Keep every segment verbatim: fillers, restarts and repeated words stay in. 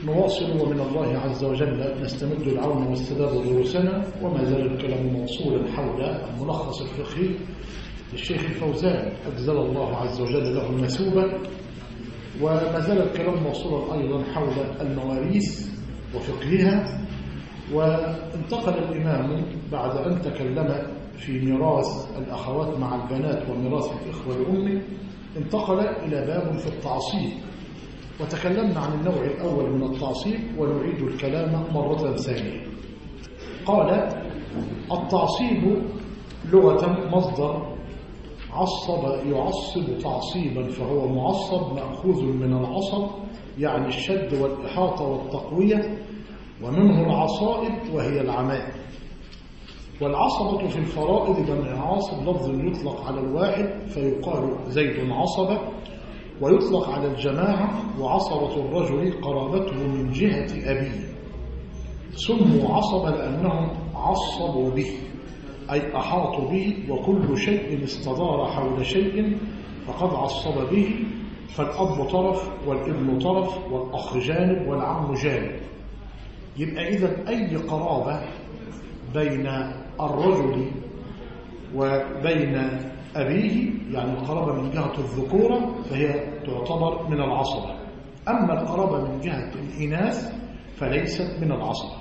نواصل ومن الله عز وجل نستمد العون والسداد دروسنا، وما زال الكلام موصولا حول الملخص الفقهي للشيخ الفوزان أجزل الله عز وجل له المثوبة، وما زال الكلام موصولا أيضا حول المواريث وفقهها. وانتقل الإمام بعد أن تكلم في ميراث الأخوات مع البنات وميراث الإخوة لأمه، انتقل إلى باب في التعصيب، وتكلمنا عن النوع الأول من التعصيب ونعيد الكلام مرة ثانية. قال: التعصيب لغة مصدر عصب يعصب تعصيبا، فهو معصب مأخوذ من العصب يعني الشد والإحاطة والتقوية، ومنه العصائب وهي العمائم. والعصبة في الفرائض جمع عاصب، لفظ يطلق على الواحد فيقال زيد عصبة، ويطلق على الجماعة. وعصبة الرجل قرابته من جهة أبيه، سموا عصبة لأنهم عصبوا به أي أحاطوا به، وكل شيء استدار حول شيء فقد عصب به. فالأب طرف والابن طرف والأخ جانب والعم جانب. يبقى إذن أي قرابة بين الرجل وبين أبيه، يعني القرابة من جهة الذكورة، فهي تعتبر من العصبة. أما القرابة من جهة الإناث فليست من العصبة.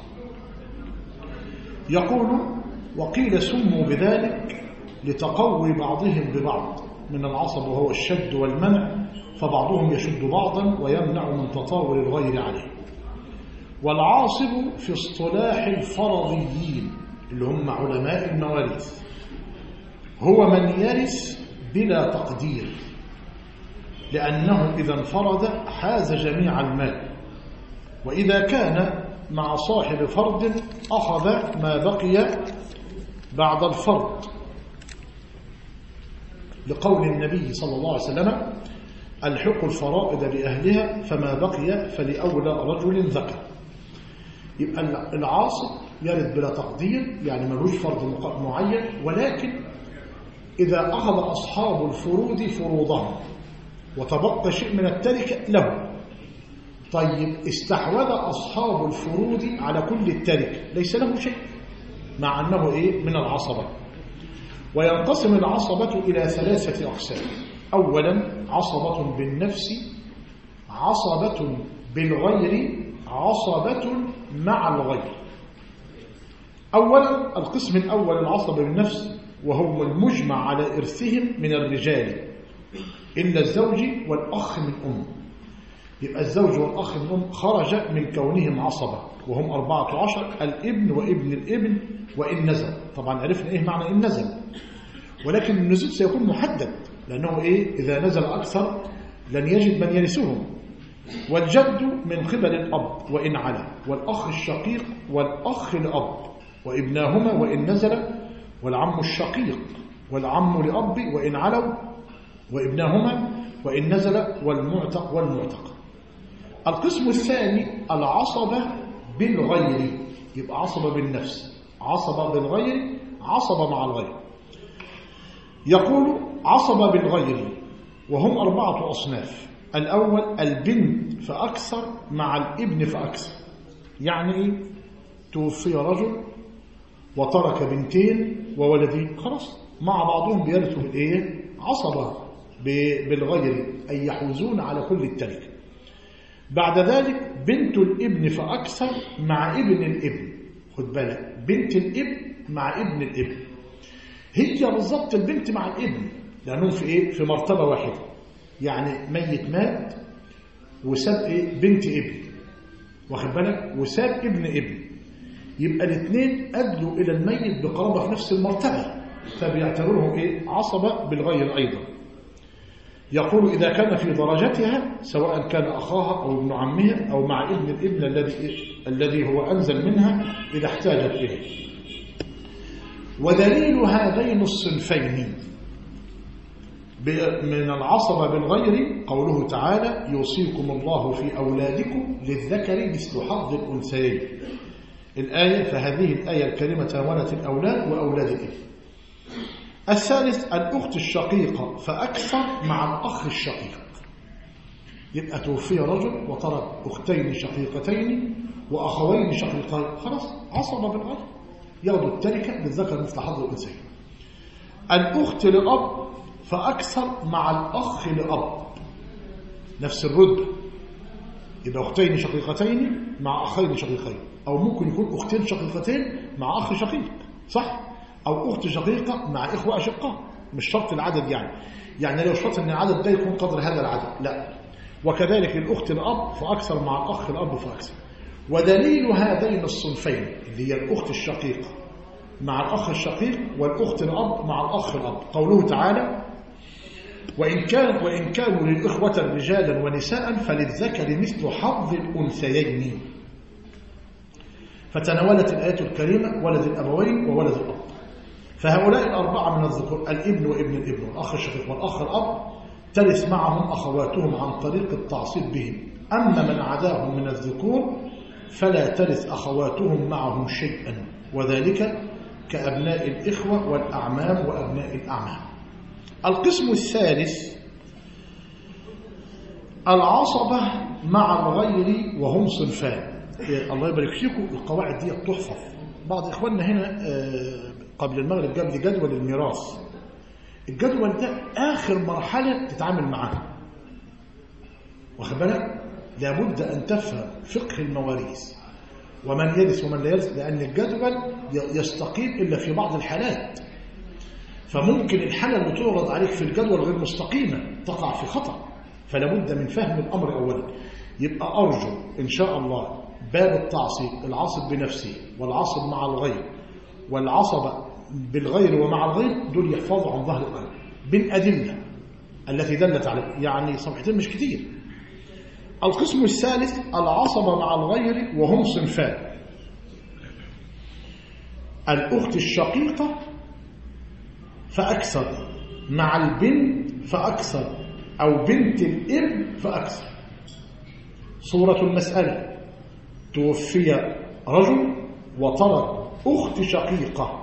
يقول: وقيل سموا بذلك لتقوي بعضهم ببعض من العصب، وهو الشد والمنع، فبعضهم يشد بعضا ويمنع من تطاول الغير عليه. والعاصب في اصطلاح الفرضيين اللي هم علماء المواريث هو من يرث بلا تقدير، لأنه إذا انفرد حاز جميع المال، وإذا كان مع صاحب فرض أخذ ما بقي بعد الفرض، لقول النبي صلى الله عليه وسلم: الحق الفرائض لأهلها فما بقي فلأولى رجل ذكر. يبقى العاصب يرث بلا تقدير، يعني ملوش فرض معين، ولكن إذا أخذ أصحاب الفروض فروضهم وتبقى شيء من التركة له، طيب استحوذ أصحاب الفروض على كل التركة ليس له شيء، مع أنه إيه؟ من العصبة. وينقسم العصبة إلى ثلاثة أقسام: أولا عصبة بالنفس، عصبة بالغير، عصبة مع الغير. أولا القسم الأول العصبة بالنفس، وهم المجمع على إرثهم من الرجال إلا الزوج والأخ من أم. يبقى الزوج والأخ من أم خرج من كونهم عصبة، وهم أربعة عشر: الابن وابن الابن وإن نزل. طبعا عرفنا إيه معنى إن نزل، ولكن النزول سيكون محدد، لأنه إيه؟ إذا نزل أكثر لن يجد من يرثهم. والجد من قبل الأب وإن علا، والأخ الشقيق والأخ لأب وابناهما وإن نزل، والعم الشقيق والعم لأب وإن علوا وابناهما وإن نزل، والمعتق والمعتق. القسم الثاني العصبة بالغير، يبقى عصبة بالنفس، عصبة بالغير، عصبة مع الغير. يقول: عصبة بالغير وهم أربعة أصناف: الأول البنت فأكثر مع الابن فأكثر. يعني إيه؟ توفي رجل وترك بنتين وولدين، خلاص مع بعضهم بيرثوا الإيه؟ عصبة بالغير، أي يحوزون على كل التركة. بعد ذلك بنت الابن فأكثر مع ابن الابن. خد بالك، بنت الابن مع ابن الابن هي بالضبط البنت مع الابن، لأنهم في إيه؟ في مرتبة واحدة. يعني ميت مات وساب إيه؟ بنت ابن، واخد بالك، وساب ابن ابن، يبقى الاثنين أدلوا إلى الميت بقرابة في نفس المرتبة، فبيعتبرهم إيه؟ عصبة بالغير أيضا. يقول: إذا كان في درجتها سواء كان أخاها أو ابن عمها أو مع ابن الابن الذي الذي هو أنزل منها إذا احتاجت إليه. ودليل هذين الصنفين من العصبة بالغير قوله تعالى: يوصيكم الله في أولادكم للذكر مثل حظ الأنثيين. الآية، فهذه الآية الكريمة تناولت الأولاد وأولاد الابن. الثالث الأخت الشقيقة فأكثر مع الأخ الشقيق. يبقى توفي رجل وترك أختين شقيقتين وأخوين شقيقين، خلاص عصبة بالأرض ياخدوا التركة للذكر مثل حظ الأنثيين. الأخت لأب فأكثر مع الأخ لأب نفس الرتبة، يبقى أختين شقيقتين مع أخين شقيقين، أو ممكن يكون أختين شقيقتين مع أخ شقيق، صح؟ أو أخت شقيقة مع إخوة أشقاء، مش شرط العدد يعني يعني لو شرط أن العدد ده يكون قدر هذا العدد، لا. وكذلك الأخت الأب فأكثر مع الأخ الأب فأكثر. ودليل هذين الصنفين اللي هي الأخت الشقيقة مع الأخ الشقيق والأخت الأب مع الأخ الأب قوله تعالى: وإن كان وإن كانوا للإخوة رجالا ونساء فللذكر مثل حظ الأنثيين. فتناولت الآية الكريمة ولد الأبوين وولد الأب، فهؤلاء الأربعة من الذكور الابن وابن الابن والأخ الشقيق والأخ الأب ترث معهم أخواتهم عن طريق التعصيب بهم. أما من عداهم من الذكور فلا ترث أخواتهم معهم شيئا، وذلك كأبناء الإخوة والأعمام وأبناء الأعمام. القسم الثالث العصبة مع الغير وهم صنفان. الله يبارك فيكم، القواعد دي تحفظ. بعض إخواننا هنا قبل المغرب جاب لي جدول الميراث. الجدول ده آخر مرحلة تتعامل معاها، واخد بالك؟ لابد أن تفهم فقه المواريث ومن يرث ومن لا يرث، لأن الجدول يستقيم إلا في بعض الحالات، فممكن الحالة اللي تعرض عليك في الجدول غير مستقيمة تقع في خطأ، فلابد من فهم الأمر أولا. يبقى أرجو إن شاء الله باب التعصيب، العصب بنفسه والعصب مع الغير والعصب بالغير ومع الغير، دول يحفظوا عن ظهر القلب بالأدلة التي دلت عليه، يعني صفحتين مش كتير. القسم الثالث العصبة مع الغير وهم صنفان: الأخت الشقيقة فأكثر مع البنت فأكثر، أو بنت الابن فأكثر. صورة المسألة: توفي رجل وترك أخت شقيقة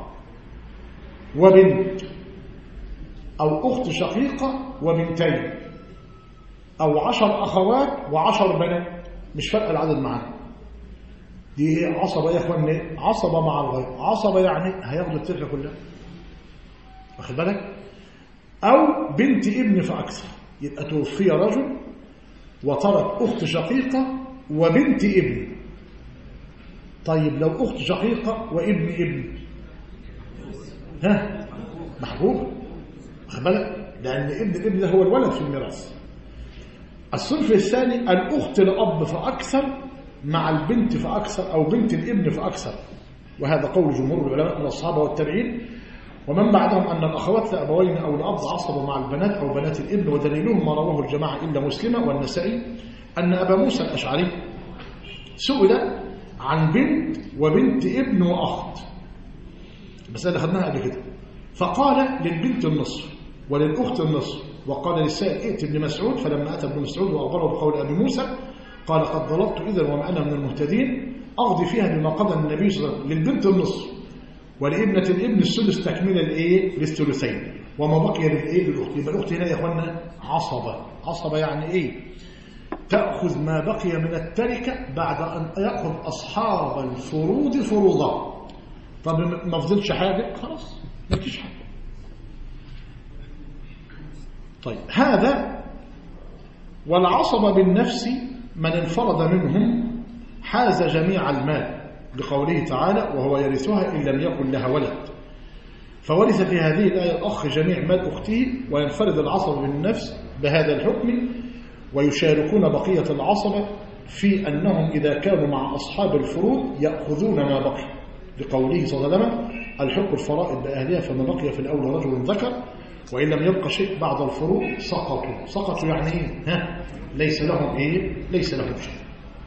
وبنت، أو أخت شقيقة وبنتين، أو عشر أخوات وعشر بنات، مش فرق العدد معانا. دي عصبة يا إخواني، عصبة مع الغير. عصبة يعني هياخدوا التركة كلها، واخد بالك؟ أو بنت ابن فأكثر، يبقى توفي رجل وترك أخت شقيقة وبنت ابن. طيب لو أخت شقيقة وابن ابن، ها محبوب، واخد بالك؟ لأن ابن الابن ده هو الولد في الميراث. الصنف الثاني الأخت لأب فأكثر مع البنت فأكثر، أو بنت الابن فأكثر، وهذا قول جمهور العلماء من الصحابة والتابعين ومن بعدهم أن الأخوات لأبوين أو لأب عصبوا مع البنات أو بنات الابن. ودليلهم ما رواه الجماعة إلا مسلمة والنسائي أن أبا موسى الأشعري سئل عن بنت وبنت ابن وأخت، بس اللي خدناها قبل كده، فقال للبنت النصف وللأخت النصف، وقال للسائل ائت ابن مسعود، فلما أتى ابن مسعود وأخبره بقول أبي موسى قال قد ضللت إذا وما أنا من المهتدين، أقضي فيها بما قضى النبي صلى الله عليه وسلم، للبنت النصف ولابنة الابن السدس تكميلا لإيه؟ للثلثين، وما بقي للإيه؟ للأخت. يبقى الأخت هنا يا إخوانا عصبة. عصبة يعني إيه؟ تأخذ ما بقي من التركة بعد أن يأخذ أصحاب الفروض فروضا. طب ما فضلش حاجة، خلاص ما فيش حاجة. طيب هذا. والعصبة بالنفس من انفرد منهم حاز جميع المال، لقوله تعالى وهو يرثها إن لم يكن لها ولد، فورث في هذه الآية الأخ جميع مال أخته، وينفرد العصبة بالنفس بهذا الحكم، ويشاركون بقية العصبة في أنهم إذا كانوا مع أصحاب الفروض يأخذون ما بقي، لقوله صلى الله عليه وسلم الحق الفرائض بأهلها فما بقي في الأول رجل ذكر وإن لم يبقى شيء بعد الفروض سقطوا. سقطوا يعني إيه؟ ها؟ ليس لهم إيه؟ ليس لهم شيء.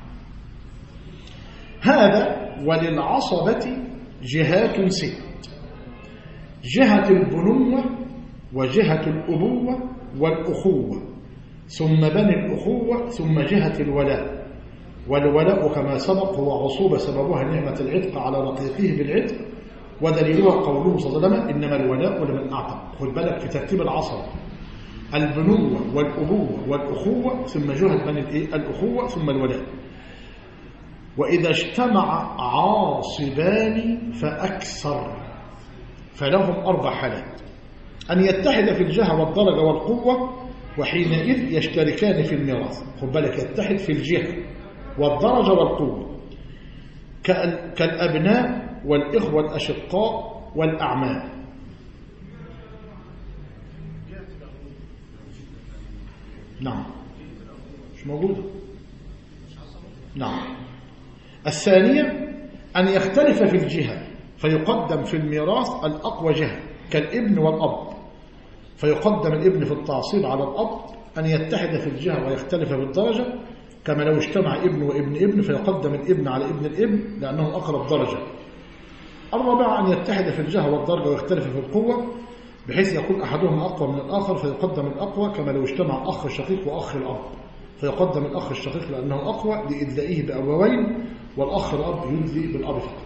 هذا. وللعصبة جهات ست: جهة البنوة وجهة الأبوة والأخوة، ثم بني الأخوة، ثم جهة الولاء. والولاء كما سبق هو عصوبة سببها نعمة العتق على رقيقه بالعتق، ودليلها قوله صلى الله عليه وسلم إنما الولاء لمن أعتق. خد بالك في ترتيب العصبة، البنوة والأبوة والأخوة ثم جهد من الأخوة ثم الولاء. وإذا اجتمع عاصبان فأكثر فلهم أربع حالات: أن يتحد في الجهة والدرجة والقوة وحينئذ يشتركان في الميراث. خد بالك، يتحد في الجهة والدرجة والقوة كالأبناء والإخوة الأشقاء والأعمام. نعم، مش موجودة. نعم. الثانية أن يختلف في الجهة فيقدم في الميراث الأقوى جهة كالابن والأب، فيقدم الابن في التعصيب على الأب. أن يتحد في الجهة ويختلف في الدرجة كما لو اجتمع ابن وابن ابن فيقدم الابن على ابن الابن لأنه أقرب درجة. الرابعة أن يتحد في الجهة والدرجة ويختلف في القوة بحيث يكون أحدهما أقوى من الآخر فيقدم الأقوى كما لو اجتمع أخ شقيق وأخ الأب فيقدم الأخ الشقيق لأنه أقوى لإدلائه بأبوين، والأخ الأب يدلي بالأب فقط.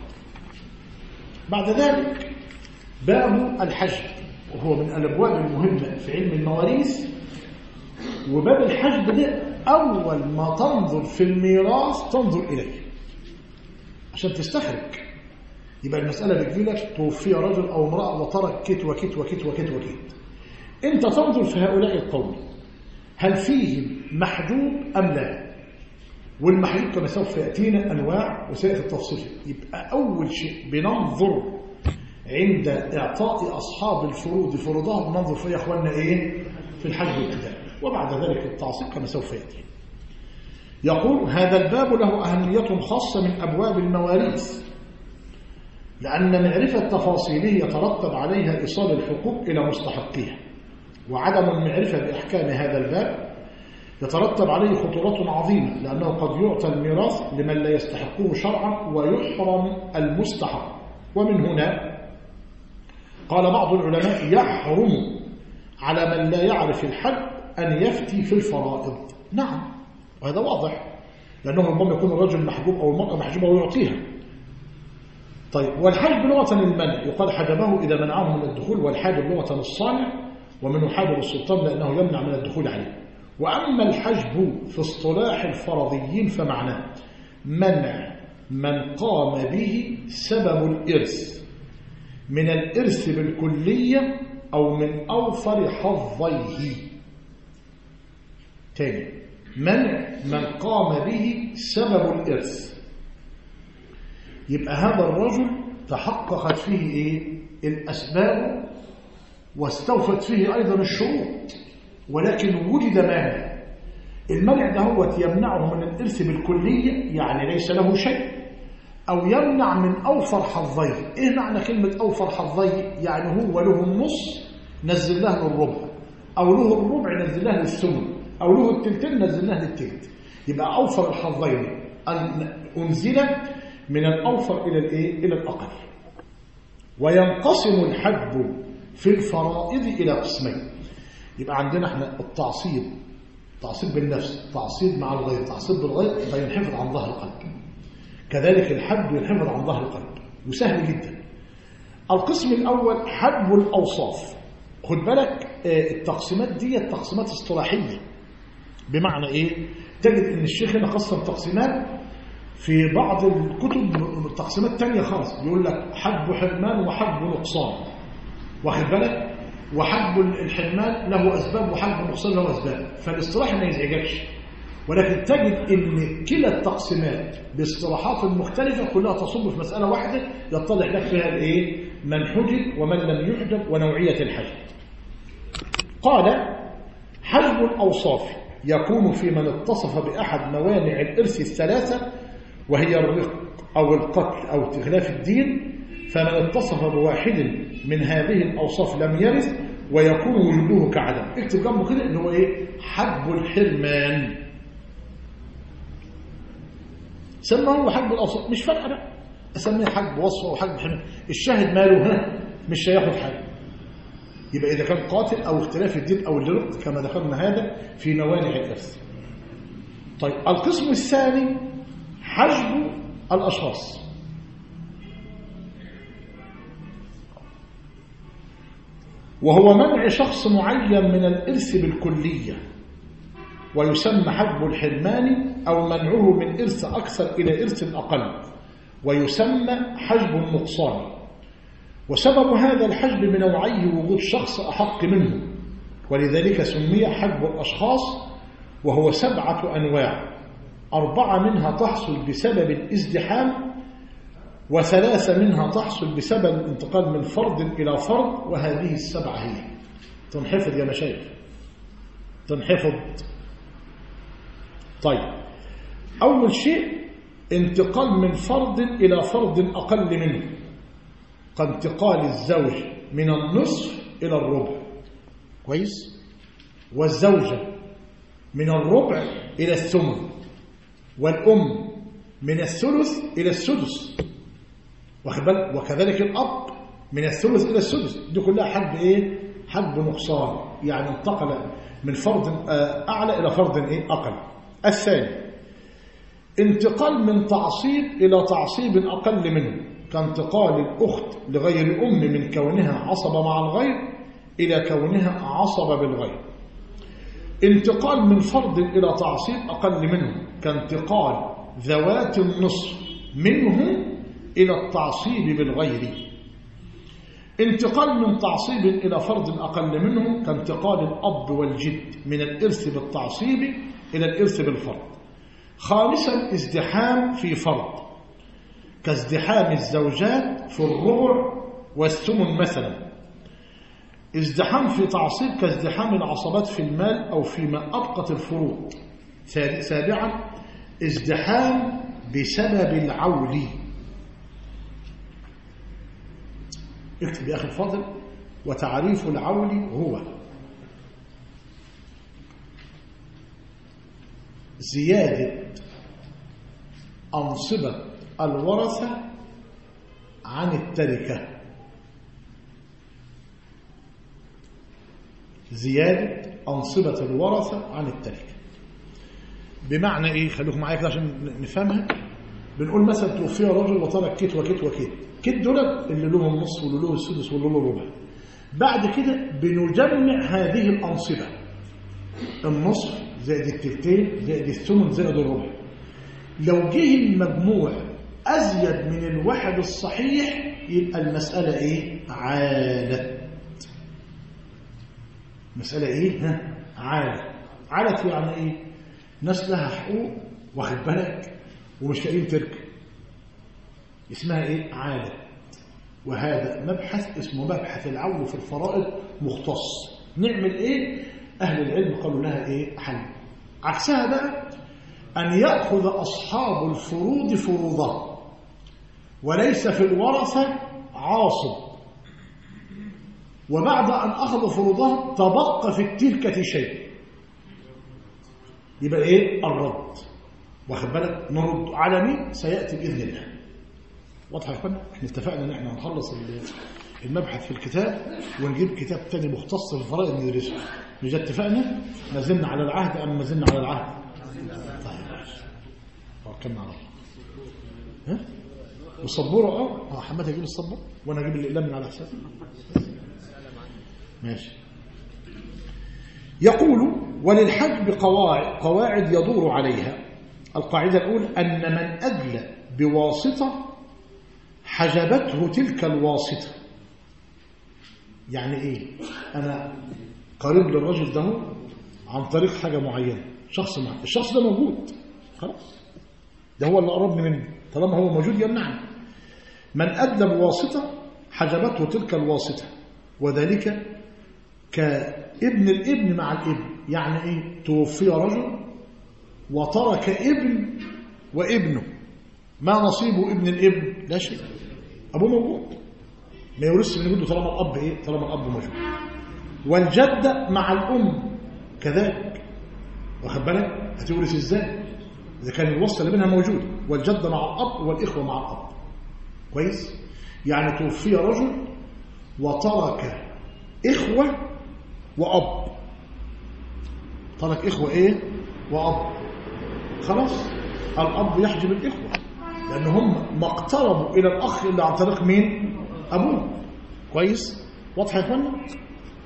بعد ذلك باب الحجب، وهو من الأبواب المهمة في علم المواريث. وباب الحجب ده أول ما تنظر في الميراث تنظر إليه عشان تستخرج. يبقى المسألة بتجيلك توفي رجل أو امرأة وترك كت وكت وكت وكت وكت، أنت تنظر في هؤلاء القوم هل فيهم محجوب أم لا، والمحجوب كما سوف يأتينا أنواع وسائل التفصيل. يبقى أول شيء بننظر عند إعطاء أصحاب الفروض فروضها بننظر فيها أخواننا إيه؟ في الحجب والابتداء، وبعد ذلك التعصيب كما سوف يأتي. يقول: هذا الباب له أهمية خاصة من أبواب المواريث، لأن معرفة تفاصيله يترتب عليها إيصال الحقوق إلى مستحقيها، وعدم المعرفة بأحكام هذا الباب يترتب عليه خطورة عظيمة، لأنه قد يعطى الميراث لمن لا يستحقه شرعا ويحرم المستحق. ومن هنا قال بعض العلماء: يحرم على من لا يعرف الحد أن يفتي في الفرائض. نعم، وهذا واضح، لأنه ربما يكون الرجل محجوب أو المرأة محجوبة ويعطيها. طيب، والحجب لغة المنع، يقال حجبه إذا منعه من الدخول، والحاجب لغة الصانع، ومنه حاجب السلطان لأنه يمنع من الدخول عليه. وأما الحجب في اصطلاح الفرضيين فمعناه منع من قام به سبب الإرث من الإرث بالكلية أو من أوفر حظيه. تاني، منع من قام به سبب الإرث. يبقى هذا الرجل تحققت فيه إيه؟ الأسباب واستوفت فيه أيضا الشروط، ولكن وجد مانع. المنع ده هو يمنعه من الإرث بالكلية، يعني ليس له شيء، أو يمنع من أوفر حظيه. إيه معنى كلمة أوفر حظيه؟ يعني هو له النص نزل له الربع، أو له الربع نزل له الثمن، أو له التلتين نزل له التلت. يبقى أوفر الحظين أنزل من الأوفر إلى الإيه؟ إلى الأقل. وينقسم الحجب في الفرائض إلى قسمين. يبقى عندنا احنا التعصيب، تعصيب بالنفس، تعصيب مع الغير، تعصيب بالغير فينحفظ عن ظهر القلب. كذلك الحجب ينحفظ عن ظهر القلب، وسهل جدا. القسم الأول حجب الأوصاف. خد بالك التقسيمات دي تقسيمات اصطلاحية، بمعنى إيه؟ تجد إن الشيخ هنا قسم تقسيمات في بعض الكتب تقسيمات تانية خالص، يقول لك حجب حرمان وحجب نقصان، واخد بالك؟ وحجب الحرمان له أسباب وحجب النقصان له أسباب، فالاصطلاح ما يزعجكش، ولكن تجد إن كلا التقسيمات باصطلاحات مختلفة كلها تصب في مسألة واحدة يتضح لك فيها الإيه؟ من حجب ومن لم يحجب ونوعية الحجب. قال: حجب الأوصاف يكون في من اتصف بأحد موانع الإرث الثلاثة، وهي الرق أو القتل أو استخلاف الدين، فمن اتصف بواحد من هذه الأوصاف لم يرث ويكون وجوده كعدم. اكتب جنبه كده اللي هو إيه؟ حجب الحرمان. سماه حجب الأوصاف، مش فارقة بقى أسميه حجب وصف أو حجب حرمان، الشاهد ماله ها مش هياخد حاجة. يبقى إذا كان قاتل أو اختلاف الدين أو الرق كما ذكرنا هذا في موانع الإرث. طيب، القسم الثاني حجب الأشخاص. وهو منع شخص معين من الإرث بالكلية، ويسمى حجب الحرمان، أو منعه من إرث أكثر إلى إرث أقل، ويسمى حجب النقصان. وسبب هذا الحجب بنوعيه وجود شخص أحق منه، ولذلك سمي حجب الأشخاص، وهو سبعة أنواع، أربعة منها تحصل بسبب الازدحام، وثلاثة منها تحصل بسبب الانتقال من فرد إلى فرد، وهذه السبعة هي تنحفظ يا مشايخ، تنحفظ. طيب، أول شيء انتقال من فرد إلى فرد أقل منه، كانتقال الزوج من النصف إلى الربع، كويس، والزوجة من الربع إلى الثمن، والأم من الثلث إلى السدس، وكذلك الأب من الثلث إلى السدس. دي كلها حجب إيه؟ حجب نقصان، يعني انتقل من فرد أعلى إلى فرد إيه؟ أقل. الثاني انتقال من تعصيب إلى تعصيب أقل منه، كانتقال الأخت لغير الأم من كونها عصبة مع الغير إلى كونها عصبة بالغير. انتقال من فرد إلى تعصيب أقل منه، كانتقال ذوات النصف منه إلى التعصيب بالغير. انتقال من تعصيب إلى فرد أقل منه، كانتقال الأب والجد من الإرث بالتعصيب إلى الإرث بالفرد. خامسا ازدحام في فرد، كازدحام الزوجات في الربع والثمن مثلا. ازدحام في تعصيب كازدحام العصبات في المال أو فيما أبقت الفروض. سابعا ازدحام بسبب العول. اكتب يا أخي الفاضل: وتعريف العول هو زيادة أنصبة الورثة عن التركة. زيادة أنصبة الورثة عن التركة بمعنى إيه؟ خليكم معايا كده عشان نفهمها. بنقول مثلا توفي رجل وترك كت وكت وكت، كت دول اللي لهم النصف واللي له السدس واللي له الربع. بعد كده بنجمع هذه الأنصبة، النصف زائد التلتين زائد الثمن زائد الربع. لو جه المجموع أزيد من الواحد الصحيح يبقى المسألة إيه؟ عالة. مسألة إيه؟ ها؟ عالة. عالة يعني إيه؟ ناس لها حقوق، واخد بالك، ومش لاقيين تركة، اسمها إيه؟ عالة. وهذا مبحث اسمه مبحث العول في الفرائض مختص. نعمل إيه؟ أهل العلم قالوا لها إيه؟ حل. عكسها بقى أن يأخذ أصحاب الفروض فروضا، وليس في الورثة عاصب، وبعد أن أخذ فروضها تبقى في التركة شيء، يبقى إيه؟ الرد. واخد بالك؟ نرد على مين؟ سيأتي بإذن الله. واضح يا اخوانا؟ احنا اتفقنا ان احنا هنخلص المبحث في الكتاب ونجيب كتاب تاني مختص في الفرائض ندرسه. مش اتفقنا؟ ما زلنا على العهد ام ما زلنا على العهد؟ طيب توكلنا على الله. ها؟ والسبوره اه اه حماد هيجيب السبوره وانا اجيب الاقلام من على حسابي. ماشي. يقول: وللحجب قواعد قواعد يدور عليها. القاعده الاولى ان من ادلى بواسطه حجبته تلك الواسطة. يعني ايه؟ انا قريب للرجل ده عن طريق حاجة معينة، شخص معين، الشخص ده موجود خلاص، ده هو اللي قربني منه، طالما هو موجود يمنعني. من أدلى بواسطة حجبته تلك الواسطة، وذلك كابن الابن مع الابن. يعني ايه؟ توفي رجل وترك ابن وابنه، ما نصيب ابن الابن؟ لا شيء، أبوه موجود، ما يورثش من جده طالما الأب إيه؟ طالما الأب موجود. والجدة مع الأم كذلك، واخد بالك؟ هتورث إزاي؟ إذا كان الوصلة اللي بينها موجود، والجدة مع الأب والإخوة مع الأب. كويس؟ يعني توفي رجل وترك إخوة وأب، ترك إخوة إيه؟ وأب. خلاص، الأب يحجب الإخوة لأن هم ما اقتربوا إلى الأخ إلا عن طريق مين؟ أبوه. كويس؟ واضح يا إخوانا؟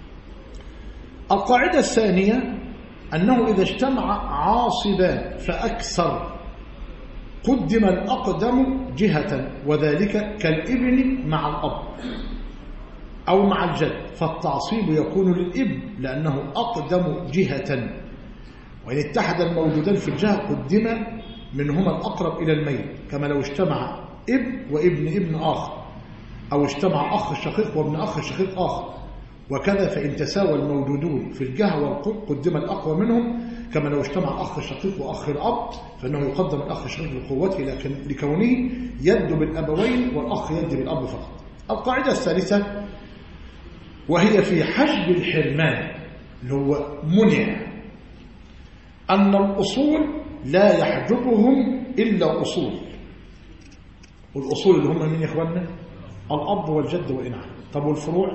القاعدة الثانية أنه إذا اجتمع عاصبان فأكثر قدم الأقدم جهة، وذلك كالابن مع الأب أو مع الجد، فالتعصيب يكون للابن لأنه أقدم جهة، وإن اتحد الموجودان في الجهة قدم منهما الأقرب إلى الميت، كما لو اجتمع ابن وابن ابن آخر، أو اجتمع أخ شقيق وابن أخ شقيق آخر، وكذا فإن تساوى الموجودون في الجهة والقرب قدم الأقوى منهم، كما لو اجتمع أخ شقيق وأخ الأب فإنه يقدم الأخ الشقيق لقوته لكونه يد بالأبوين والأخ يد بالأب فقط. القاعدة الثالثة وهي في حجب الحرمان اللي هو منع، أن الأصول لا يحجبهم إلا أصول، والأصول اللي هم من يا إخواننا الأب والجد وإنعام. طب والفروع؟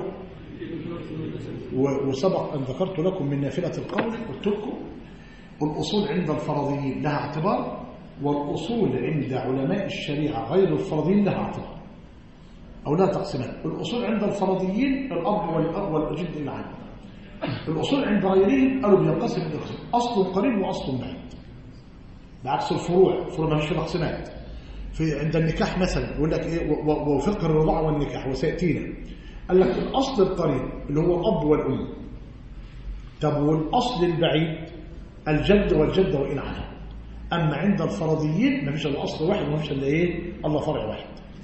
وسبق أن ذكرت لكم من نافلة القول قلت لكم الأصول عند الفرضيين لها اعتبار، والأصول عند علماء الشريعة غير الفرضيين لها اعتبار أو لها تقسيمات. الأصول عند الفرضيين الأب والأب والجد إنعام، الأصول عند غيرهم قالوا بينقسم إلى قسمين، أصل قريب وأصل بعيد، بعكس الفروع. الفروع ما فيش تقسيمات. في عند النكاح مثلا يقول لك ايه وفقه الرضاعه والنكاح وسياتينا، قال لك الاصل القريب اللي هو الاب والام. طب والاصل البعيد الجد والجد وان علا. اما عند الفرضيين ما فيش الا اصل واحد وما فيش الا ايه الله فرع واحد.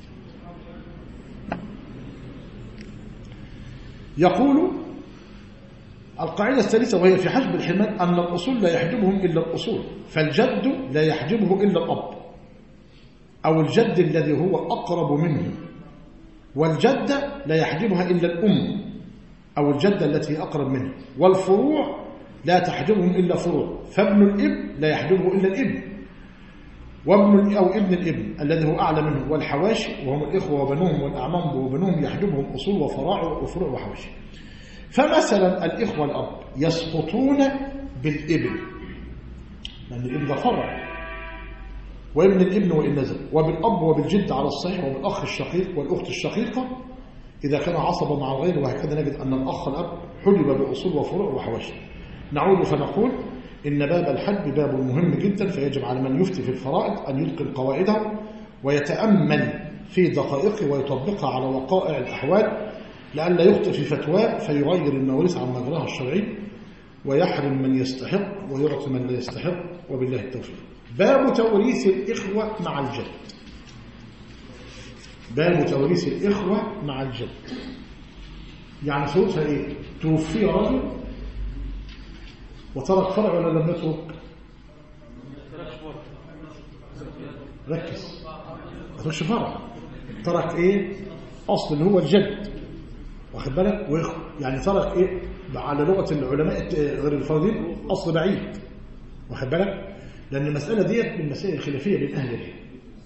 يقول القاعده الثالثه وهي في حجب الحرمان ان الاصول لا يحجبهم الا الاصول، فالجد لا يحجبه الا الاب أو الجد الذي هو أقرب منه، والجدة لا يحجبها إلا الأم أو الجدة التي أقرب منه، والفروع لا تحجبهم إلا فروع، فابن الابن لا يحجبه إلا الابن، وابن أو ابن الابن الذي هو أعلى منه، والحواشي وهم الإخوة وبنوهم والأعمام وبنوهم يحجبهم أصول وفراع وفروع وحواشي. فمثلا الإخوة الأب يسقطون بالابن لأن الابن ده فرع، وابن الابن وإن نزل، وبالأب وبالجد على الصحيح، وبالأخ الشقيق والأخت الشقيقة إذا كان عصبا مع الغير، وهكذا نجد أن الأخ الأب حجب بأصول وفروع وحواشي. نعود فنقول إن باب الحجب باب مهم جدا، فيجب على من يفتي في الفرائض أن يتقن قواعده ويتأمل في دقائقه ويطبقها على وقائع الأحوال، لئلا يخطئ في فتواه فيغير المواريث عن مجراها الشرعي ويحرم من يستحق ويعطي من لا يستحق، وبالله التوفيق. باب توريث الإخوة مع الجد. باب توريث الإخوة مع الجد يعني صوتها إيه؟ توفي رجل وترك فرع ولا لم يترك؟ ركز، ما تركش فرع، ترك إيه؟ أصل اللي هو الجد، واخد بالك؟ وإخوة يعني ترك إيه؟ على لغة العلماء غير الفاضلين أصل بعيد، واخد بالك؟ لأن المسألة ديت من المسائل الخلافية بين أهل العلم.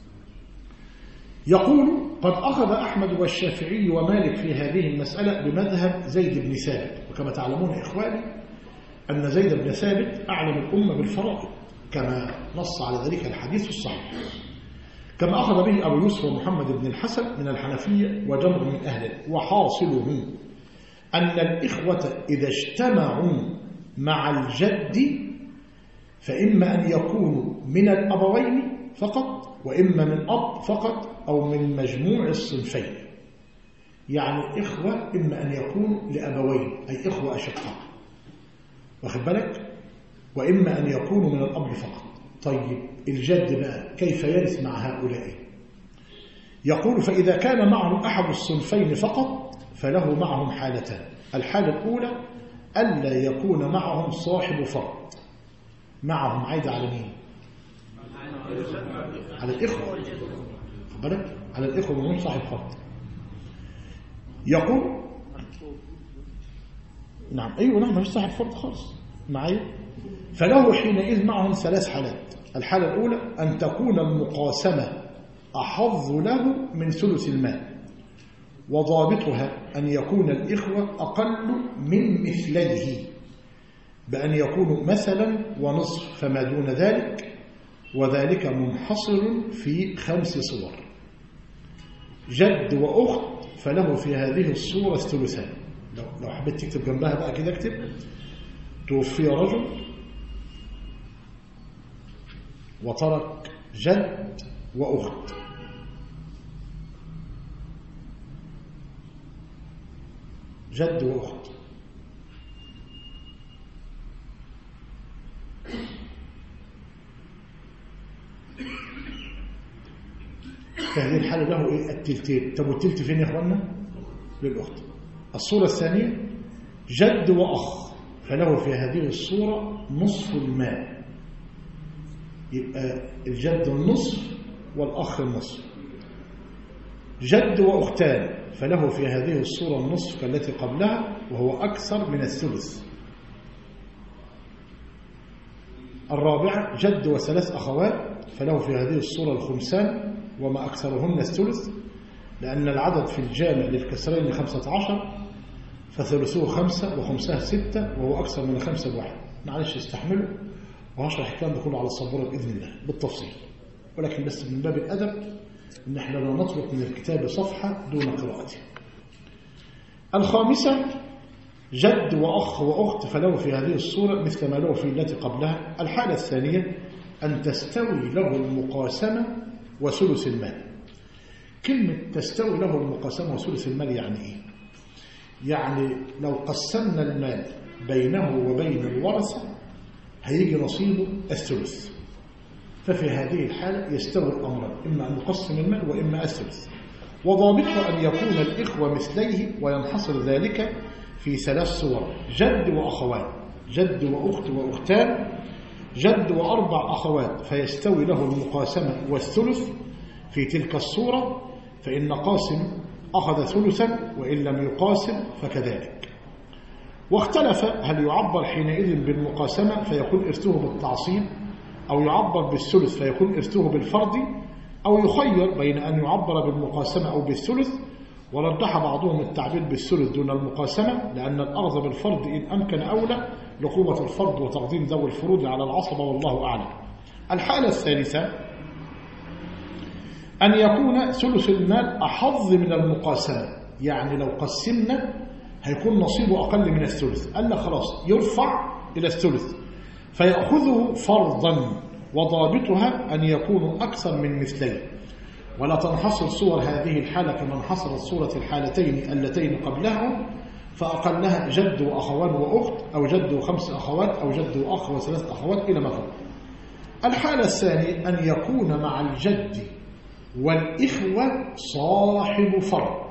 يقول قد أخذ أحمد والشافعي ومالك في هذه المسألة بمذهب زيد بن ثابت، وكما تعلمون إخواني أن زيد بن ثابت أعلم الأمة بالفرائض كما نص على ذلك الحديث الصحيح، كما أخذ به أبو يوسف ومحمد بن الحسن من الحنفية وجمع من أهله. وحاصله أن الإخوة إذا اجتمعوا مع الجد فإما أن يكونوا من الأبوين فقط، وإما من أب فقط، أو من مجموع الصنفين. يعني إخوة إما أن يكونوا لأبوين أي إخوة أشقاء، واخد بالك؟ وإما أن يكونوا من الأب فقط. طيب الجد بقى كيف يرث مع هؤلاء؟ يقول فإذا كان معهم أحد الصنفين فقط فله معهم حالتان. الحالة الأولى ألا يكون معهم صاحب فرد. معهم عايدة على مين؟ على الإخوة، بالك؟ على الإخوة وهم صاحب فرد. يقول نعم أيوة نعم مش صاحب فرد خالص معي. فله حينئذ معهم ثلاث حالات. الحالة الأولى أن تكون المقاسمة أحظ له من ثلث المال، وضابطها أن يكون الإخوة أقل من مثليه بأن يكونوا مثلا ونصف فما دون ذلك، وذلك منحصر في خمس صور. جد وأخت فله في هذه الصورة الثلثان. لو لو حبيت تكتب جنبها بقى كده اكتب توفي رجل وترك جد وأخت، جد وأخت، في هذه الحالة له إيه؟ التلتين. طب والتلت فين يا إخوانا؟ للأخت. الصورة الثانية جد وأخ، فله في هذه الصورة نصف المال، يبقى الجد النصف والأخ النصف. جد وأختان، فله في هذه الصورة النصف كالتي قبلها وهو أكثر من الثلث. الرابعة جد وثلاث أخوات، فله في هذه الصورة الخمسان وما أكثرهن الثلث، لأن العدد في الجامع للكسرين خمسة عشر، فثلثوه خمسة وخمسها ستة وهو أكثر من خمسة بواحد. معلش استحملوا وهشرح الكلام ده كله على السبورة بإذن الله بالتفصيل، ولكن بس من باب الأدب إن احنا لا نطلق من الكتاب صفحة دون قراءته. الخامسة جد وأخ وأخت، فله في هذه الصورة مثل ما له في التي قبلها. الحالة الثانية أن تستوي له المقاسمة وثلث المال. كلمة تستوي له المقاسمة وثلث المال يعني إيه؟ يعني لو قسمنا المال بينه وبين الورثة هيجي نصيبه الثلث، ففي هذه الحالة يستوي الأمر، إما أن نقسم المال وإما الثلث. وضابطه أن يكون الإخوة مثليه، وينحصر ذلك في ثلاث صور: جد وأخوات، جد وأخت وأختان، جد وأربع أخوات، فيستوي له المقاسمة والثلث في تلك الصورة، فإن قاسم أخذ ثلثا وإن لم يقاسم فكذلك. واختلف هل يعبر حينئذ بالمقاسمة فيكون إرثه بالتعصيب، أو يعبر بالثلث فيكون إرثه بالفرض، أو يخير بين أن يعبر بالمقاسمة أو بالثلث. ورجح بعضهم التعبير بالثلث دون المقاسمة، لأن الأخذ بالفرض إن أمكن أولى لقوة الفرض وتقديم ذوي الفروض على العصبة، والله أعلم. الحالة الثالثة أن يكون ثلث المال أحظ من المقاسمة، يعني لو قسمنا هيكون نصيبه أقل من الثلث، قال خلاص يرفع إلى الثلث فيأخذه فرضا. وضابطها أن يكون أكثر من مثلين، ولا تنحصر صور هذه الحالة كما انحصرت صورة الحالتين اللتين قبلها، فأقلها جد وأخوان وأخت، أو جد وخمس أخوات، أو جد وأخ وثلاث أخوات إلى ما فوق. الحالة الثانية أن يكون مع الجد والإخوة صاحب فرض،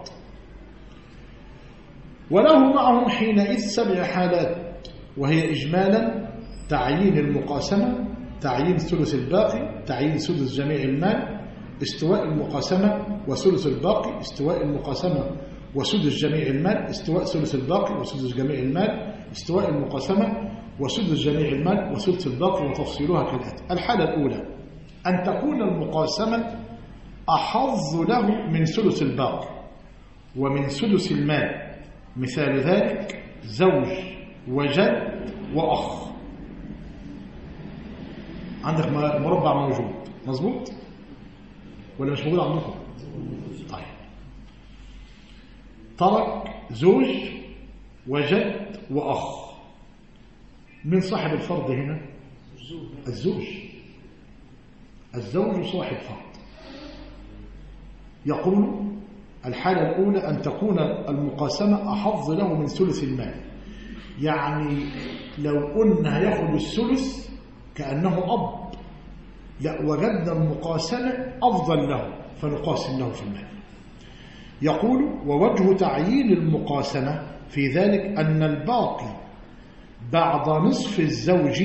وله معهم حينئذ سبع حالات، وهي إجمالا تعيين المقاسمة، تعيين ثلث الباقي، تعيين سدس جميع المال، استواء المقاسمة وثلث الباقي، استواء المقاسمة وسدس جميع المال، استواء ثلث الباقي وسدس جميع المال، استواء المقاسمة وسدس جميع المال وثلث الباقي، وتفصيلها كالآتي. الحالة الأولى أن تكون المقاسمة أحظ له من ثلث الباقي ومن سدس المال، مثال ذلك زوج وجد وأخ. عندك مربع موجود مظبوط ولا مش موجود عندكم؟ طيب، ترك زوج وجد وأخ. من صاحب الفرض هنا؟ الزوج. الزوج صاحب فرض. يقول الحالة الأولى أن تكون المقاسمة أحظ له من ثلث المال، يعني لو قلنا هياخد الثلث كأنه أب، لا، وجدنا المقاسمة أفضل له فنقاسم له في المال. يقول ووجه تعيين المقاسمة في ذلك أن الباقي بعد نصف الزوج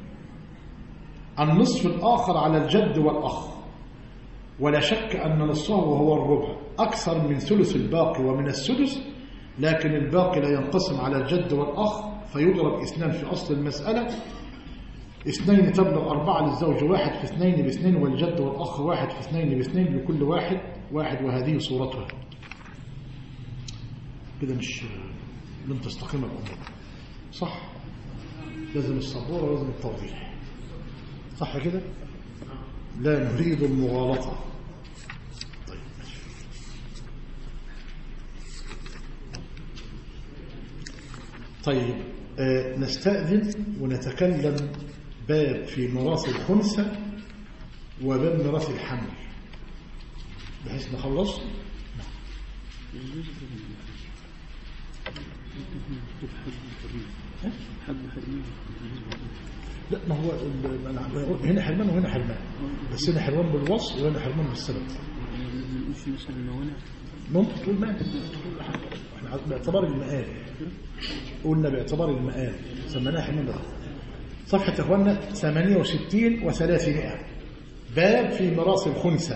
النصف الآخر على الجد والأخ، ولا شك أن نصفه وهو الربع أكثر من ثلث الباقي ومن السدس، لكن الباقي لا ينقسم على الجد والأخ، فيضرب اثنان في أصل المسألة، اثنين تبلغ أربعة للزوج، واحد في اثنين باثنين، والجد والأخ واحد في اثنين باثنين، لكل واحد واحد، وهذه صورتها. كده مش لم تستقيم الأمور، صح؟ لازم الصبورة ولازم التوضيح، صح كده؟ لا نريد المغالطة. طيب طيب آه نستأذن ونتكلم باب في ميراث الخنثى وباب ميراث الحمل بحيث نخلص. لا ما هو هنا حرمان وهنا حرمان، بس هنا حرمان بالوصف وهنا حرمان بالسبب. ممكن تقول مال، احنا باعتبار المآل قلنا باعتبار المآل سميناها حرمان ده. صفحة اخواننا ثمانية وستين وثلاثمائة باب في ميراث الخنثى.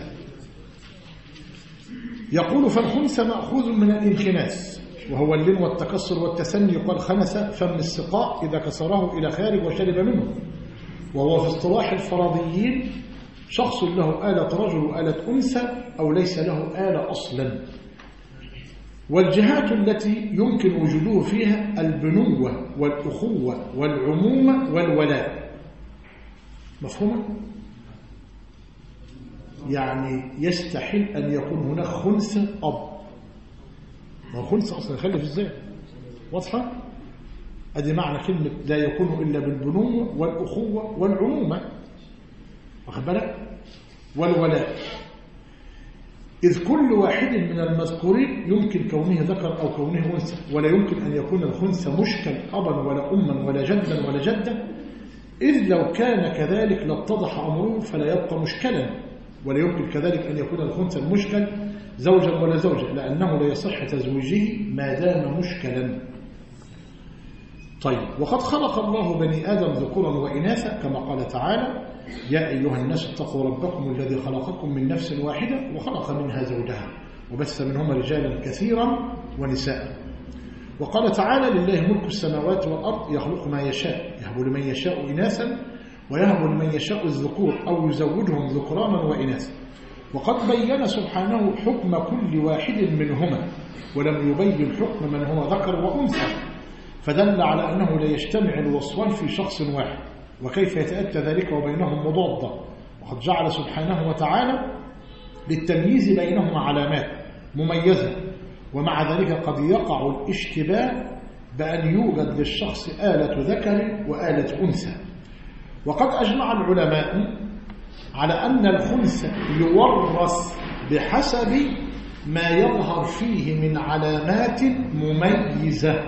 يقول فالخنثى مأخوذ من الانخناث وهو اللين والتكسر والتسني، يقال خنث فم السقاء إذا كسره إلى خارج وشرب منه، وهو في اصطلاح الفرضيين شخص له آلة رجل وآلة أنثى أو ليس له آلة أصلا. والجهات التي يمكن وجوده فيها البنوة والأخوة والعمومة والولاء. مفهومة؟ يعني يستحيل أن يكون هناك خنثى أب، ما هو خنثى أصلا يخلف إزاي؟ واضحة؟ أدي معنى كلمة لا يكون إلا بالبنوة والأخوة والعمومة، واخد بالك؟ والولاء، إذ كل واحد من المذكورين يمكن كونه ذكر أو كونه أنثى، ولا يمكن أن يكون الخنثى مشكل أبا ولا أما ولا جدا ولا جدة، إذ لو كان كذلك لاتضح أمره فلا يبقى مشكلا، ولا يمكن كذلك أن يكون الخنثى المشكل زوجا ولا زوجة، لأنه لا يصح تزويجه ما دام مشكلا. طيب، وقد خلق الله بني آدم ذكورا وإناثا كما قال تعالى يا أيها الناس اتقوا ربكم الذي خلقكم من نفس واحدة وخلق منها زوجها وبث منهما رجالا كثيرا ونساء. وقال تعالى لله ملك السماوات والأرض يخلق ما يشاء يهب لمن يشاء إناثا ويهب لمن يشاء الذكور أو يزوجهم ذكرانا وإناثا. وقد بين سبحانه حكم كل واحد منهما ولم يبين حكم من هو ذكر وأنثى، فدل على أنه لا يجتمع الوصفان في شخص واحد، وكيف يتأتى ذلك وبينهم مضادة. وقد جعل سبحانه وتعالى للتمييز بينهما علامات مميزة، ومع ذلك قد يقع الاشتباه بأن يوجد للشخص آلة ذكر وآلة أنثى. وقد أجمع العلماء على أن الخنثى يورث بحسب ما يظهر فيه من علامات مميزة.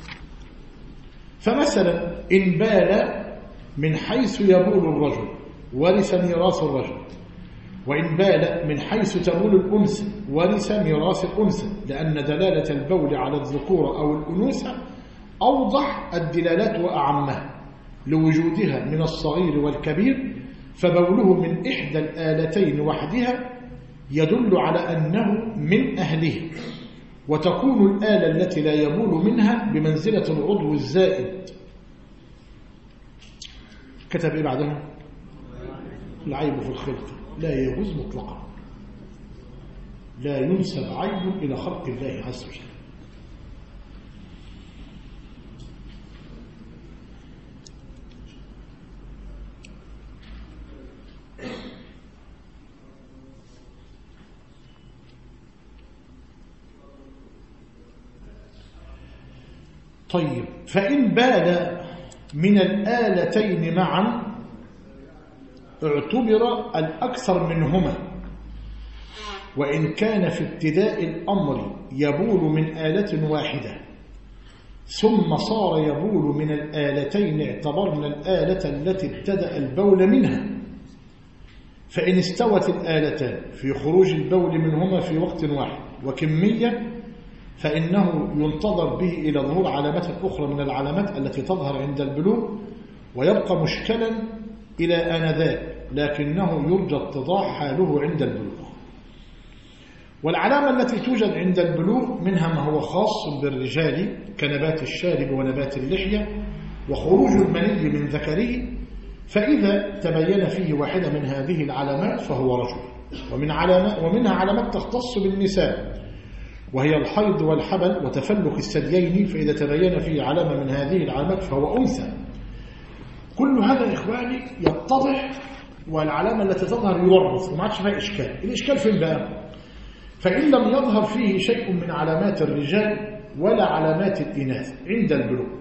فمثلا إن بال من حيث يبول الرجل ورث ميراث الرجل، وإن بال من حيث تبول الأنثى ورث ميراث الأنثى، لأن دلالة البول على الذكورة أو الأنوثة أوضح الدلالات وأعمها لوجودها من الصغير والكبير، فبوله من إحدى الآلتين وحدها يدل على أنه من أهله، وتكون الآلة التي لا يبول منها بمنزلة العضو الزائد. كتب إيه بعدها؟ العيب في الخلق لا يجوز مطلقا، لا ينسب عيب إلى خلق الله عز وجل. طيب، فإن بال من الآلتين معا اعتبر الأكثر منهما، وإن كان في ابتداء الأمر يبول من آلة واحدة ثم صار يبول من الآلتين اعتبرنا الآلة التي ابتدأ البول منها. فإن استوت الآلتان في خروج البول منهما في وقت واحد وكمية، فإنه ينتظر به إلى ظهور علامات أخرى من العلامات التي تظهر عند البلوغ، ويبقى مشكلا إلى آنذاك، لكنه يرجى اتضاح حاله عند البلوغ. والعلامة التي توجد عند البلوغ منها ما هو خاص بالرجال كنبات الشارب ونبات اللحية وخروج المني من ذكره، فإذا تبين فيه واحدة من هذه العلامات فهو رجل. ومن علامة ومنها علامات تختص بالنساء، وهي الحيض والحبل وتفلق الثديين، فإذا تبين فيه علامة من هذه العلامات فهو أنثى. كل هذا إخواني يتضح، والعلامة التي تظهر يورث وما عادش فيها إشكال. الإشكال فين بقى؟ فإن لم يظهر فيه شيء من علامات الرجال ولا علامات الإناث عند البلوغ،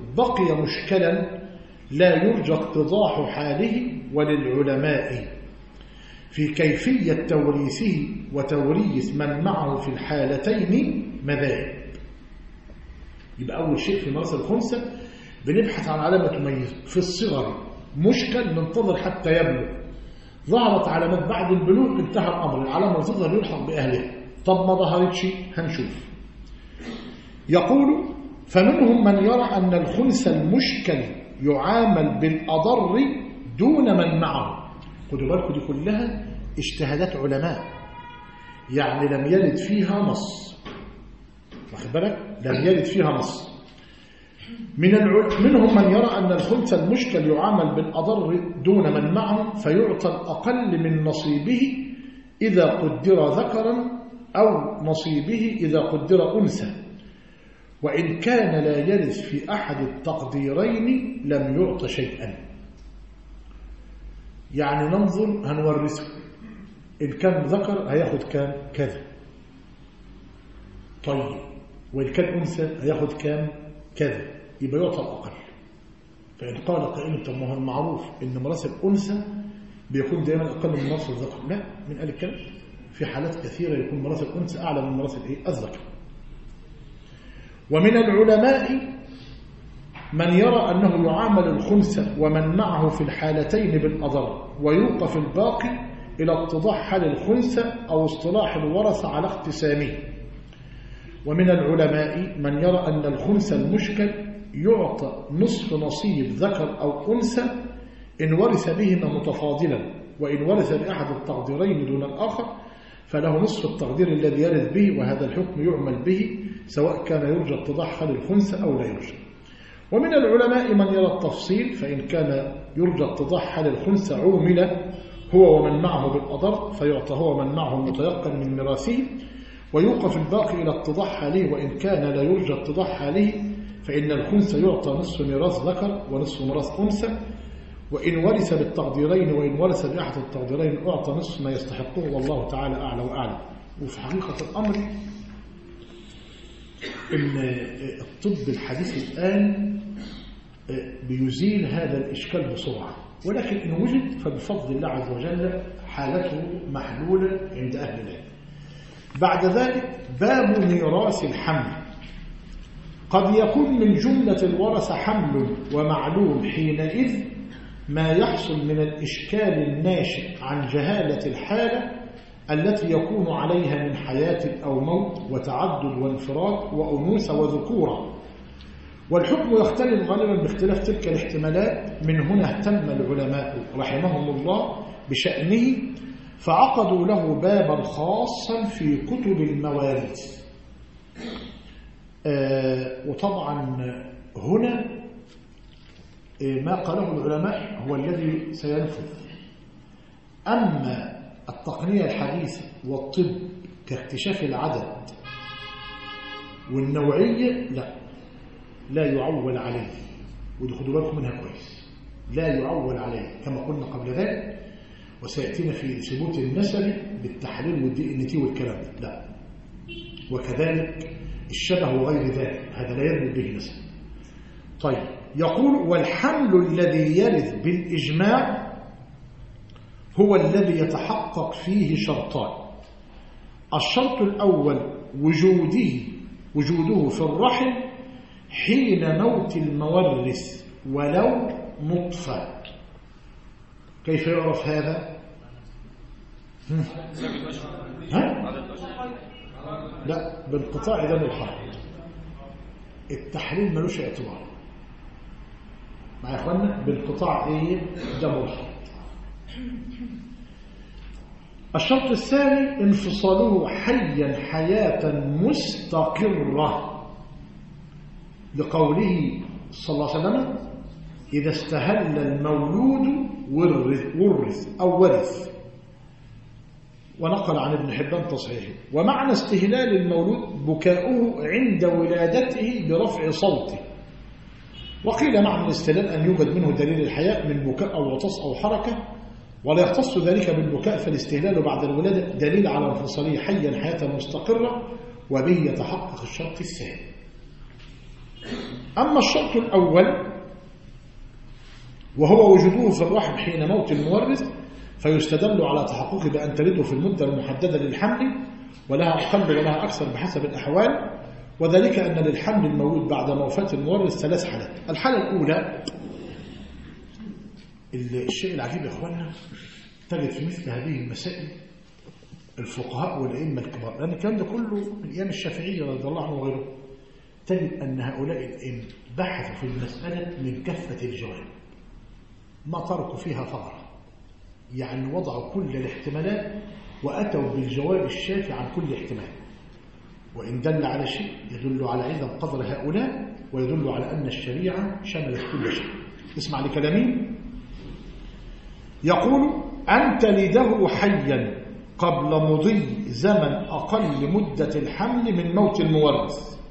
بقي مشكلا لا يرجى اتضاح حاله، وللعلماء في كيفية توريثه وتوريث من معه في الحالتين مذاهب. يبقى أول شيء في ميراث الخنثى بنبحث عن علامة تميز. في الصغر مشكل ننتظر حتى يبلغ، ظهرت علامات بعد البلوغ انتهى الأمر، العلامة تظهر يلحق بأهلها. طب ما ظهرتش هنشوف. يقول فمنهم من يرى أن الخنثى المشكل يعامل بالأضر دون من معه. خدوا بالكم دي كلها اجتهادات علماء، يعني لم يرد فيها نص، واخد بالك؟ لم يرد فيها نص. من الع... منهم من يرى أن الخنثى المشكل يعامل بالأضر دون من معه، فيعطى الأقل من نصيبه إذا قدر ذكرا أو نصيبه إذا قدر أنثى، وإن كان لا يرث في أحد التقديرين لم يعط شيئا. يعني ننظر هنورثه، إن كان ذكر هياخد كام كذا، طيب وإن كان أنثى هياخد كام كذا، يبقى يعطى الأقل. فإن قال قائل طب ما هو المعروف إن ميراث الأنثى بيكون دائما أقل من ميراث الذكر. لا، من قال الكلام؟ في حالات كثيرة يكون ميراث الأنثى أعلى من ميراث الذكر. ومن العلماء من يرى أنه يعامل الخنثى ومن معه في الحالتين بالأضر، ويوقف الباقي إلى اتضاح حال الخنثى أو اصطلاح الورثة على اقتسامه. ومن العلماء من يرى أن الخنثى المشكل يعطى نصف نصيب ذكر أو أنثى إن ورث بهما متفاضلا، وإن ورث بأحد التقديرين دون الآخر فله نصف التقدير الذي يرث به، وهذا الحكم يعمل به سواء كان يرجى اتضاح حال الخنثى أو لا يرجى. ومن العلماء من يرى التفصيل، فإن كان يرجى اتضاح حال الخنثى عومل هو ومن معه بالأضر، فيعطى هو ومن معه المتيقن من ميراثه، ويوقف الباقي إلى اتضاح حاله، وإن كان لا يرجى اتضاح حاله فإن الخنثى يعطى نصف ميراث ذكر ونصف ميراث أنثى، وإن ورث بالتقديرين وإن ورث بأحد التقديرين أعطى نصف ما يستحقه، والله تعالى أعلى وأعلم. وفي حقيقة الأمر إن الطب الحديث الآن بيزيل هذا الإشكال بسرعة، ولكن إن وجد فبفضل الله عز وجل حالته محلولة عند أهل العلم. بعد ذلك باب ميراث الحمل. قد يكون من جملة الورثة حمل ومعلوم، حينئذ ما يحصل من الإشكال الناشئ عن جهالة الحالة التي يكون عليها من حياة أو موت وتعدد وانفراد وأنوثة وذكورة، والحكم يختلف غالبا باختلاف تلك الاحتمالات. من هنا اهتم العلماء رحمهم الله بشأنه، فعقدوا له بابا خاصا في كتب المواريث. آه وطبعا هنا آه ما قاله العلماء هو الذي سينفذ. أما التقنية الحديثة والطب كاكتشاف العدد والنوعية لا لا يعول عليه، ودي خدوا بالكم منها كويس، لا يعول عليه كما قلنا قبل ذلك، وسيأتينا في ثبوت النسب بالتحليل والدي ان تي والكلام ده لا، وكذلك الشبه وغير ذلك هذا لا يرد به نسب. طيب يقول والحمل الذي يرث بالإجماع هو الذي يتحقق فيه شرطان. الشرط الأول وجوده وجوده في الرحم حين موت المورث ولو نطفة. كيف يعرف هذا؟ ها؟ لا، بانقطاع دم الحيض. التحليل ملوش اعتبار مع اخواننا، بانقطاع ايه دم الحيض. الشرط الثاني انفصاله حيا حياة مستقرة، لقوله صلى الله عليه وسلم إذا استهل المولود ورث, ورث أو ورث، ونقل عن ابن حبان تصحيحه. ومعنى استهلال المولود بكاؤه عند ولادته برفع صوته. وقيل معنى الاستهلال أن يوجد منه دليل الحياة من بكاء أو عطس أو حركة، ولا يختص ذلك بالبكاء، فالاستهلال بعد الولادة دليل على انفصاله حيا حياة مستقرة، وبه يتحقق الشرط الثاني. أما الشرط الأول وهو وجوده في الرحم حين موت المورث فيستدل على تحققه بأن تلده في المدة المحددة للحمل ولها أقل ولها أكثر بحسب الأحوال، وذلك أن للحمل المولود بعد وفاة المورث ثلاث حالات. الحالة الأولى، الشيء العجيب يا إخواننا، تجد في مثل هذه المسائل الفقهاء والأئمة الكبار، لأن الكلام ده كله من أيام الشافعية رضي الله عنه وغيره، تجد أن هؤلاء الأئمة بحثوا في المسألة من كافة الجوانب، ما تركوا فيها ثغرة، يعني وضعوا كل الاحتمالات وأتوا بالجواب الشافي عن كل احتمال، وإن دل على شيء يدل على عدم قدر هؤلاء ويدل على أن الشريعة شملت كل شيء. اسمع لكلامي. يقول أن تلده حيا قبل مضي زمن أقل مدة الحمل من موت المورث.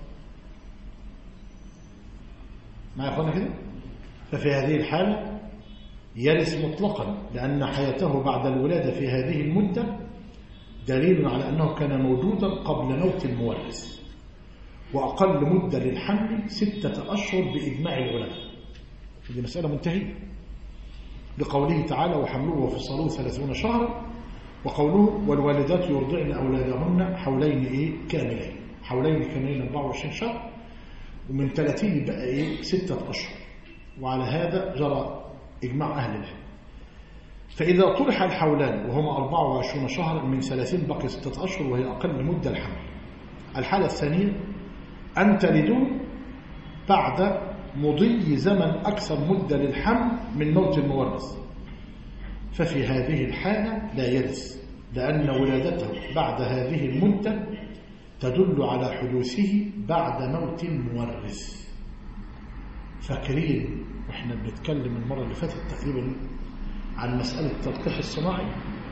ما يقولنا كده؟ ففي هذه الحالة يرث مطلقا، لأن حياته بعد الولادة في هذه المدة دليل على أنه كان موجودا قبل موت المورث. وأقل مدة للحمل ستة أشهر بإجماع العلماء. هذه مسألة منتهية لقوله تعالى وحمله وفصاله ثلاثون شهرا، وقوله والوالدات يرضعن أولادهن حولين إيه كاملين، حولين كاملين أربعة وعشرين شهر، ومن ثلاثين بقى إيه ستة أشهر، وعلى هذا جرى إجماع أهل العلم. فإذا طرح الحولان وهما أربعة وعشرين شهرا من ثلاثين بقي ستة أشهر وهي أقل مدة الحمل. الحالة الثانية أن تلدوا بعد مضي زمن أكثر مدة للحمل من موت المورث، ففي هذه الحالة لا يرث، لأن ولادته بعد هذه المدة تدل على حدوثه بعد موت المورث. فاكرين وإحنا بنتكلم المرة اللي فاتت تقريبا عن مسألة التلقيح الصناعي،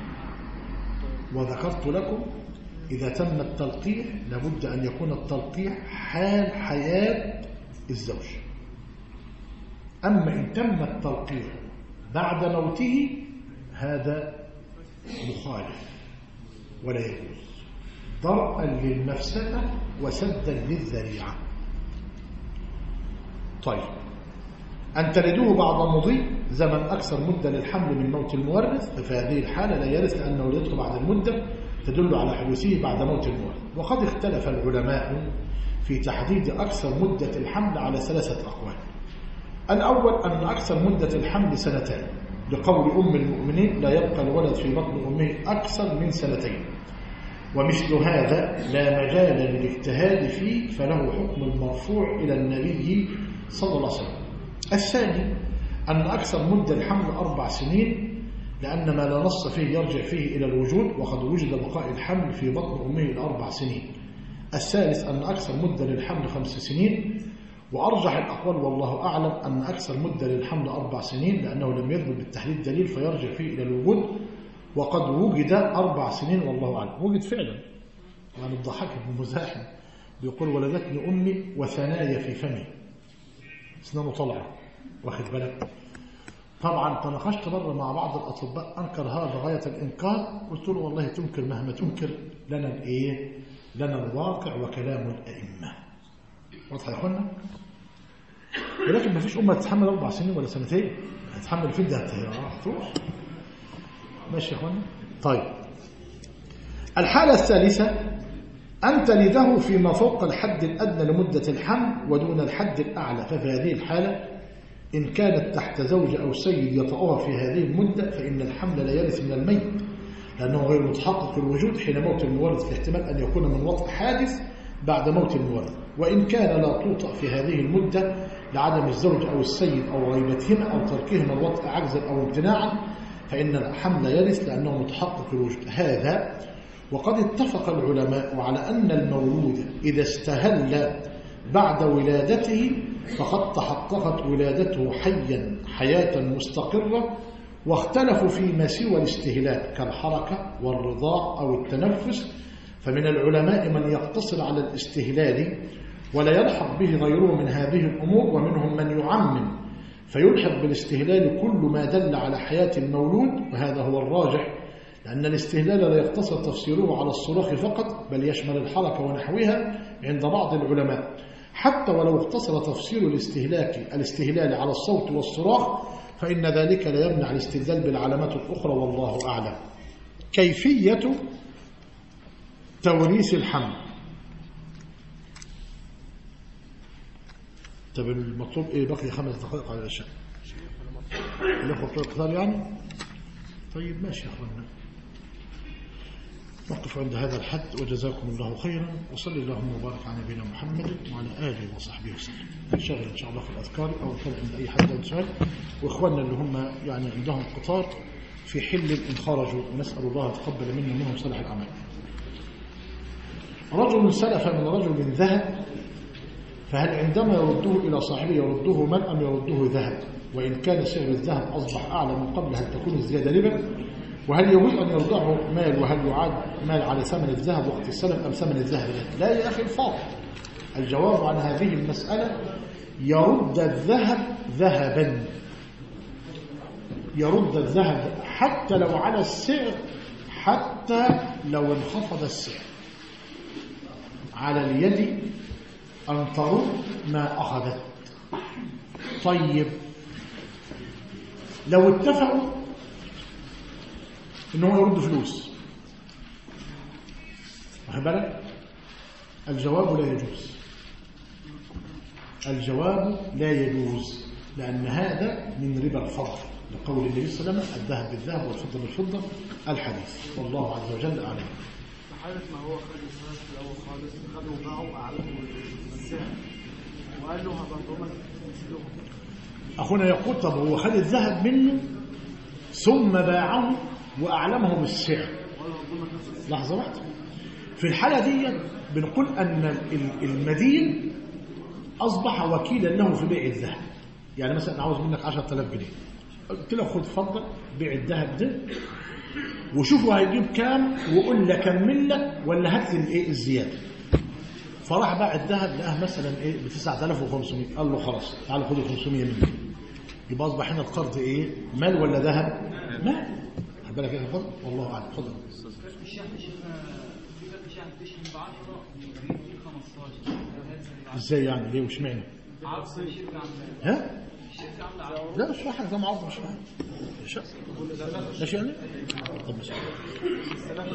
وذكرت لكم إذا تم التلقيح لابد أن يكون التلقيح حال حياة الزوج. أما إن تم التلقيح بعد موته هذا مخالف ولا يجوز، درءا للمفسدة وسدا للذريعة. طيب، أن تلدوه بعد مضي زمن أكثر مدة للحمل من موت المورث، ففي هذه الحالة لا يرث لأن ولادته بعد المدة تدل على حدوثه بعد موت المورث. وقد اختلف العلماء في تحديد أكثر مدة الحمل على ثلاثة أقوال. الأول أن أكثر مدة الحمل سنتان، لقول أم المؤمنين لا يبقى الولد في بطن أمه أكثر من سنتين، ومثل هذا لا مجال للاجتهاد فيه، فله حكم المرفوع إلى النبي صلى الله عليه وسلم. الثاني أن أكثر مدة الحمل أربع سنين، لأن ما لا نص فيه يرجع فيه إلى الوجود، وقد وجد بقاء الحمل في بطن أمه لأربع سنين. الثالث أن أكثر مدة للحمل خمس سنين، وأرجح الأقوال والله أعلم أن أكثر مدة للحمل أربع سنين، لأنه لم يثبت بالتحديد دليل فيرجع فيه إلى الوجود، وقد وجد أربع سنين والله أعلم. وجد فعلا، يعني الضحاك بن مزاحم بيقول ولدتني أمي وثنايا في فمي، اسنانه طلعة، واخد بالك. طبعا تناقشت مرة مع بعض الأطباء أنكر هذا غاية الإنكار، قلت له والله تنكر مهما تنكر، لنا الإيه؟ لنا الواقع وكلام الأئمة. واضح يا أخوانا؟ ولكن ما فيش أمة تتحمل أربع سنين ولا سنتين، هتتحمل في ده هتروح. ماشي يا أخوانا؟ طيب، الحالة الثالثة أن تلده فيما فوق الحد الأدنى لمدة الحمل ودون الحد الأعلى، ففي هذه الحالة إن كانت تحت زوج أو سيد يطأها في هذه المدة فإن الحمل لا يرث من الميت، لأنه غير متحقق الوجود حين موت المورث، في احتمال أن يكون من وطء حادث بعد موت المورث. وإن كان لا توطأ في هذه المدة لعدم الزوج أو السيد أو غيبتهما أو تركهما الوطء عجزا أو امتناعا فإن الحمل يرث لأنه متحقق الوجود. هذا وقد اتفق العلماء على أن المولود إذا استهل بعد ولادته فقد تحققت ولادته حيا حياة مستقرة، واختلفوا فيما سوى الاستهلاك كالحركة والرضاع أو التنفس، فمن العلماء من يقتصر على الاستهلال ولا يلحق به غيره من هذه الأمور، ومنهم من يعمم فيلحق بالاستهلال كل ما دل على حياة المولود، وهذا هو الراجح، لأن الاستهلال لا يقتصر تفسيره على الصراخ فقط، بل يشمل الحركة ونحوها عند بعض العلماء، حتى ولو اقتصر تفصيل الاستهلاك الاستهلال على الصوت والصراخ فإن ذلك لا يمنع الاستدلال بالعلامات الأخرى والله أعلم. كيفية توريث الحمل. طب المطلوب ايه؟ بقي خمس دقائق على العشاء. الاخوه بتوع القتال يعني. طيب ماشي يا اخوانا، نقف عند هذا الحد وجزاكم الله خيرا، وصلي اللهم وبارك على نبينا محمد وعلى اله وصحبه وسلم. نشتغل ان شاء الله في الاذكار او طلب عند اي حد او سؤال، واخواننا اللي هم يعني عندهم قطار في حل ان خرجوا، ونسال الله يتقبل منا ومنهم صالح الاعمال. رجل سلف من رجل ذهب، فهل عندما يرده إلى صاحبه يرده مال أم يرده ذهب؟ وإن كان سعر الذهب أصبح أعلى من قبل هل تكون الزيادة ربا؟ وهل يجوز أن يرضعه مال وهل يعاد مال على ثمن الذهب وقت السلف أم ثمن الذهب؟ لا يا أخي الفاضل، الجواب عن هذه المسألة يرد الذهب ذهبا، يرد الذهب حتى لو على السعر، حتى لو انخفض السعر. على اليد أن ترد ما أخذت. طيب لو اتفقوا إنه يرد فلوس، واخد بالك؟ الجواب لا يجوز، الجواب لا يجوز، لأن هذا من ربا الفضل، لقول النبي صلى الله عليه وسلم الذهب بالذهب والفضة بالفضة الحديث، والله عز وجل أعلم. حالة ما هو خد الفلوس في الأول خالص، خدوا وباعوا وأعلموا السعر وقال له هبقوا مثلهم. أخونا يقول طب هو خد الذهب منه ثم باعه وأعلمه بالسعر. لحظة واحدة، في الحالة دي بنقول أن المدين أصبح وكيلا له في بيع الذهب. يعني مثلا أنا عاوز منك عشرة آلاف جنيه، قلت له خد فضل بيع الذهب ده وشوفوا هيجيب كام وقول لك اكمل لك ولا هات لي الايه الزياده. فراح باع الذهب لقاه مثلا ايه ب تسعة آلاف وخمسمائة، قال له خلاص تعال خد خمسمائة مني. يبقى اصبح هنا القرض ايه؟ مال ولا ذهب؟ مال. خد بالك يا فضل، والله اعلم. اتفضل. ازاي يعني؟ ليه وش معنى؟ ها؟ لا مش واحد زي ما عرض، مش واحد. ماشي يعني؟ طب ماشي.